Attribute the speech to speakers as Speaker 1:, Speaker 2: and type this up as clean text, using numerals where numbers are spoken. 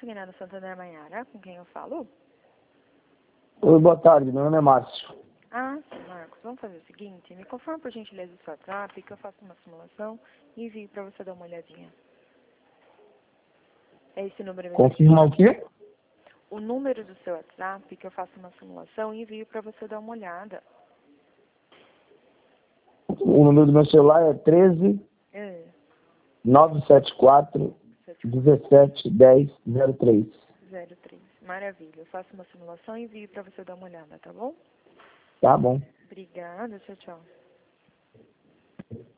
Speaker 1: Segurando Santander Maiara, com quem eu falo?
Speaker 2: Oi, boa tarde, meu nome é Márcio.
Speaker 1: Ah, sim, Marcos. Vamos fazer o seguinte, me conforme por gentileza o seu WhatsApp, que eu faço uma simulação e envio para você dar uma olhadinha. É esse número mesmo?
Speaker 2: Confirmar o quê?
Speaker 1: O número do seu WhatsApp, que eu faço uma simulação e envio para você dar uma olhada.
Speaker 2: O número do meu celular é 13
Speaker 1: É,
Speaker 2: 974 17 10 03.
Speaker 1: 03. Maravilha. Eu faço uma simulação e envio para você dar uma olhada, tá bom?
Speaker 2: Tá bom.
Speaker 1: Obrigada. Tchau, tchau.